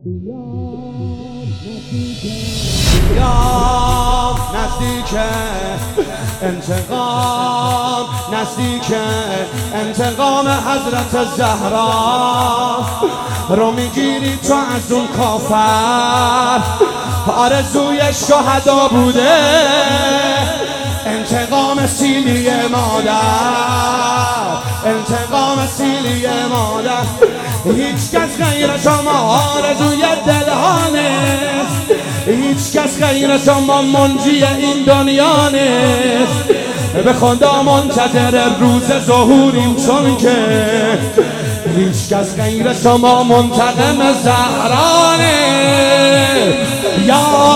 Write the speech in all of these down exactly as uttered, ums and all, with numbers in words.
یا نزدیکه انتقام، نزدیکه انتقام حضرت زهرا رو میگیری تو از اون کافر. آرزوی شهدا بوده انتقام سیلی مادر، انتقام سیلی مادر. هیچ کس غیر شما آرزوی دلها نیست، هیچ کس غیر شما منجی این دنیا نیست. به خدا منتظر روز ظهوریم، چون که هیچ کس غیر شما منتقم زهرا نیست. یا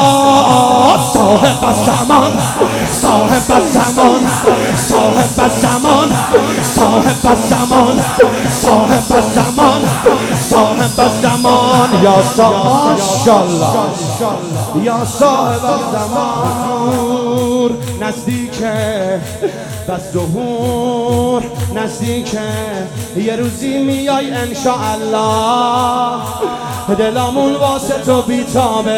صاحب الزمان، صاحب الزمان، صاحب الزمان، صاحب الزمان، صاحب الزمان، صاحب الزمان. یا ماشاءالله یا صاحب الزمان. نزدیکه بس ظهور، نزدیکه یه روزی میای انشاءالله. دلامون واسه تو بیتابه،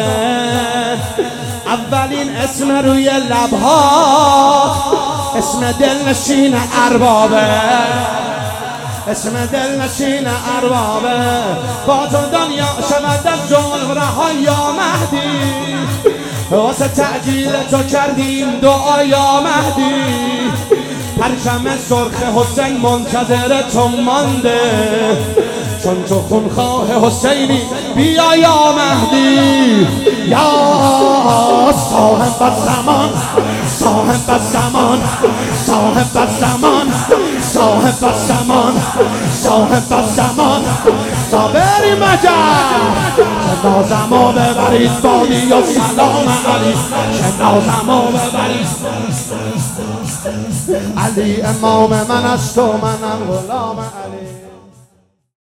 اولین اسم روی لبها اسم دلنشین اربابه، اسم دلنشین اربابه. با تو دنیا شود از ظلم رها یا مهدی، واسه تعجیل تو کردیم دعا یا مهدی. پرچم سرخ حسین منتظر تو مانده، چون تو خونخواه حسینی بیا یا مهدی. یا صاحب الزمان، صاحب الزمان، صاحب الزمان، صاحب الزمان، صاحب الزمان. صابری مجد جنازمو ببرید بادی و سلام علی، جنازمو ببرید. علی امام من است و منم غلام علی.